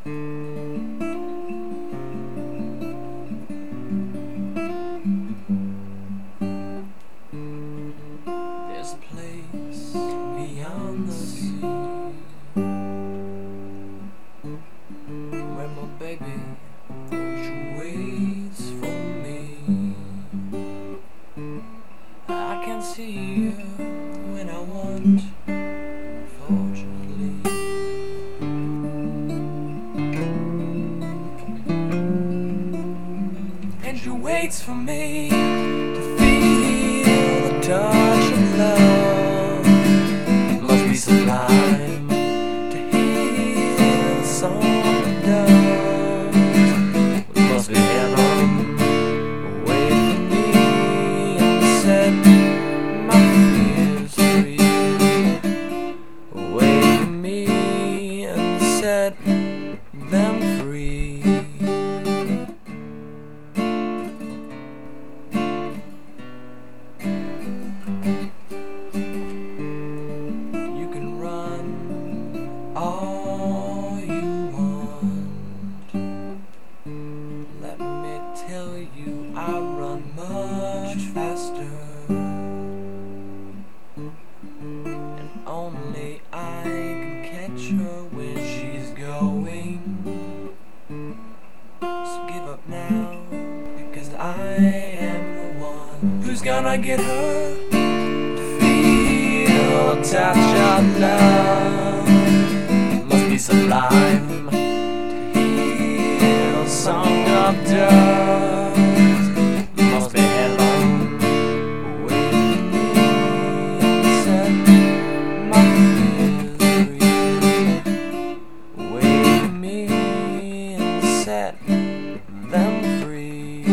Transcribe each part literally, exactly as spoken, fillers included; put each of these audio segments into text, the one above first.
There's a place beyond the sea where my baby she waits for me. I can see her when I want, fortunately. And she waits for me to feel the touch of love. It must be sublime to hear the song of doves. It must be heaven. Wait for me and set my fears free. Wait for me and set them free. You can run all you want. Let me tell you, I run much faster, and only I can catch her when she's going. So give up now, because I am the one who's gonna get her to feel a touch of love. It must be sublime to hear a song of doves. It must be heaven. Wait for me and set my fears free. Wait for me and set them free.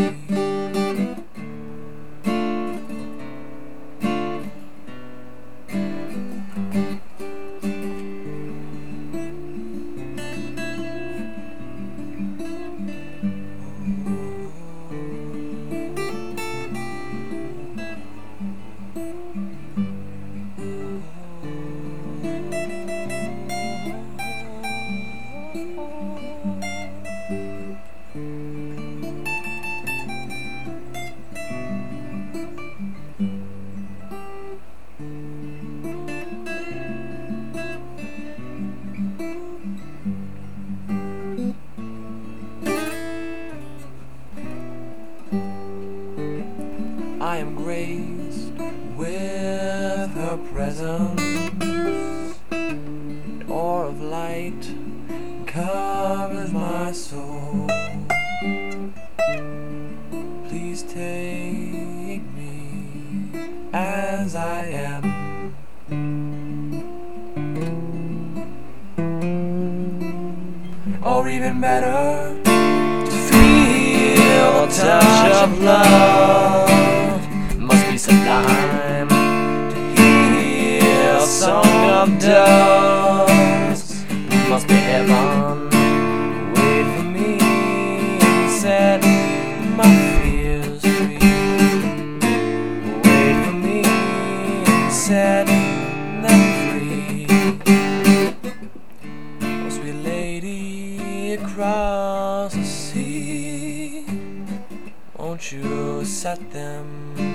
I am graced with her presence, an aura of light covers my soul. Please take me as I am, or even better, to feel a touch of love. Must be sublime to hear a song of doves. Must be heaven. Wait for me and set my fears free. Wait for me and set them free. Oh, sweet lady across the sea, won't you set them